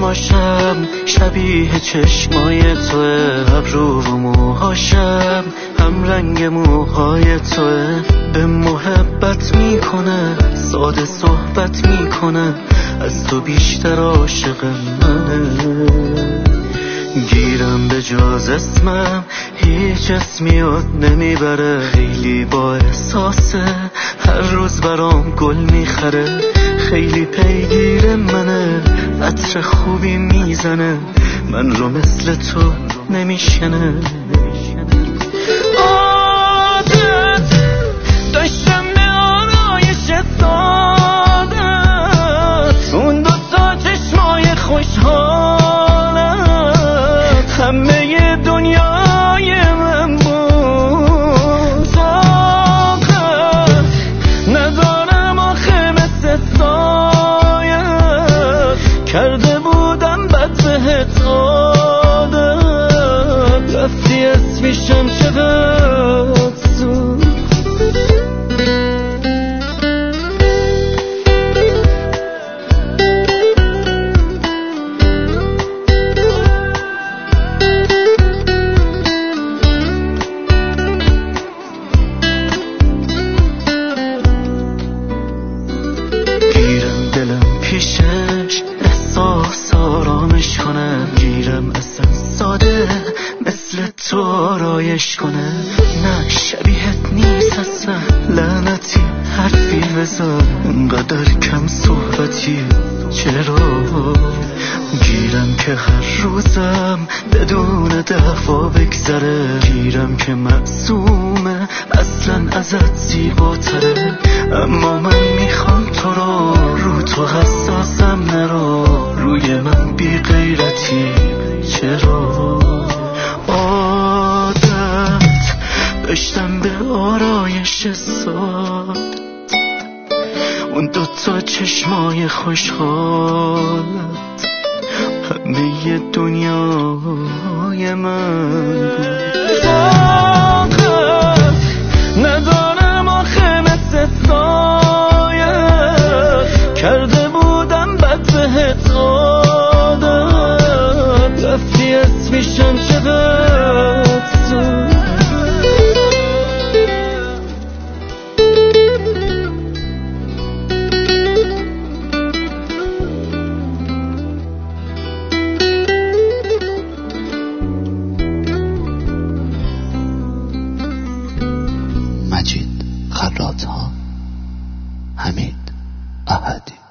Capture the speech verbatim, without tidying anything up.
چشماشم شبیه چشمای توه، ابرو و موهاشم هم رنگ موهای توه. به محبت میکنه، ساده صحبت میکنه، از تو بیشتر عاشق منه. گیرم به جاز اسمم هیچ اسمی یاد نمیبره، خیلی با احساسه، هر روز برام گل میخره. خیلی پیگیر منه، عطر خوبی میزنه، من رو مثل تو نمیشنه. عادت داشتم به آرایش سادت، اون دو تا چشمای خوشحالت همه دنیای من بود. طاقت ندارم آخه مثل سایت، کرده بودم بد بهت عادت، رفتی اسمیشم چقدر زود. گیرم دلم پیشش احساس آرامش کنه، گیرم اصلا ساده مثل تو آرایش کنه. نه شبیهت نیست اصلا، لعنتی حرفی بزن، انقدر کم صحبتی چرا؟ گیرم که هر روزم بدون دعوا بگذره، گیرم که معصومه اصلا ازت زیباتره. اما من میخوام تو رو، رو تو حساسم نرو، روی من بی غیرتی چرا؟ عادت داشتم به آرایش ساد، اون دوتا چشمای خوشحالت همه دنیای من بود. طاقت ندارم آخه مثل سایت، کرده بودم بد بهت عادت، رفتی اسمیشم چقدر زود. مجید خراط‌ها، حمید احدی.